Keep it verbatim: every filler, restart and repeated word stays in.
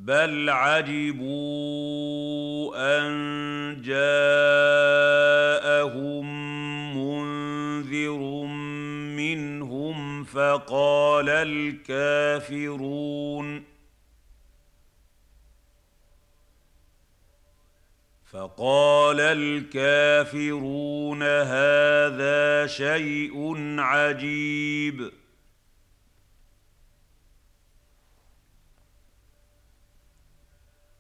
بل عجبوا أن جاءهم منذر منهم فقال الكافرون فقال الكافرون هذا شيء عجيب